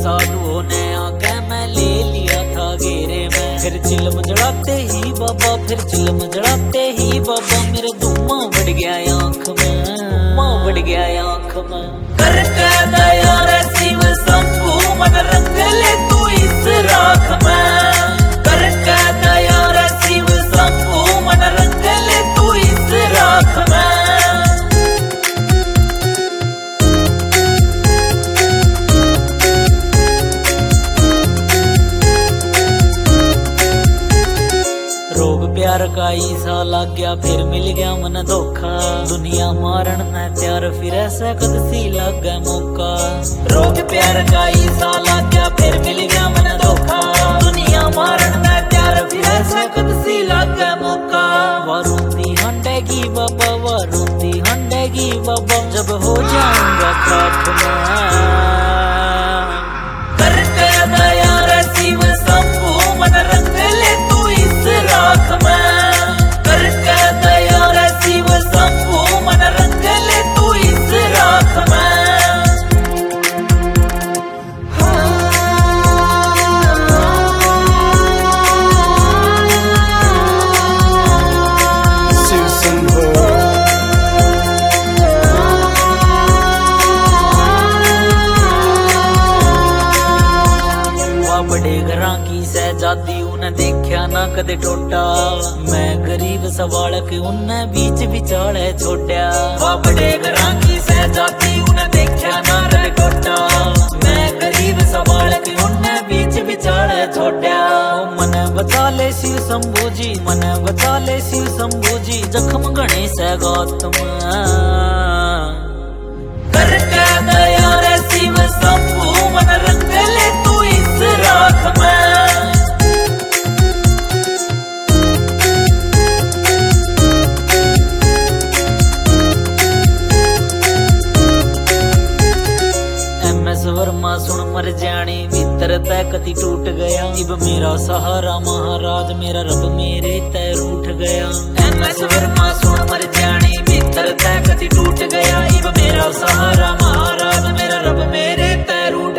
साधुओं ने आके मैं ले लिया था घेरे में। फिर चिलम जड़ाते ही बाबा, फिर चिलम जड़ाते ही बाबा, मेरे धुआं बढ़ गया आंख में, मां बढ़ गया आंख में। कर के दया रे शिव शंभू मन रंग ले तू इस राख में। कर के दया रे शिव शंभू मन रंग ले तू इस राख में। रोग प्यार का ईसा लग गया, फिर मिल गया मन धोखा। दुनिया मारन न त्यार, फिर ऐसा कद सी लग गया मौका। रोग प्यार का ईसा लग गया, फिर मिल गया मन धोखा। दुनिया मारन न त्यार, फिर ऐसा कद सी लग गया मौका। वारूती हंडेगी बाबा, वारूती हंडेगी बाबा, जब हो जाऊंगा खाक में। करके दया रे शिव शंभू मन रंग ले तू इस राख में। करके दया रे शिव शंभू मन रंग ले तू इस राख में। शिव शंभू बड़े घरां की सहजादी उन्हें देखा ना कदे टोटा। मैं गरीब सवालक उन्हें बीच बिचाले छोड़ा। बड़े घरां की सहजादी उन्हें देखा ना कदे टोटा। मैं गरीब सवालक उन्हें बीच बिचाले छोड़ा। मन बचा ले शिव शंभू जी, मन बचा ले शिव शंभू जी, जख्म घने से गौतम। करके दया रे शिव शंभू मन रंग ले तू इस राख में। MS वर्मा सुन मर जानी, भीतर तय कति टूट गया। इब मेरा सहारा महाराज, मेरा रब मेरे तय रूठ गया। MS वर्मा सुन मर जानी, भीतर तय कति टूट गया। इब मेरा सहारा महाराज, मेरा रब मेरे तय रूठ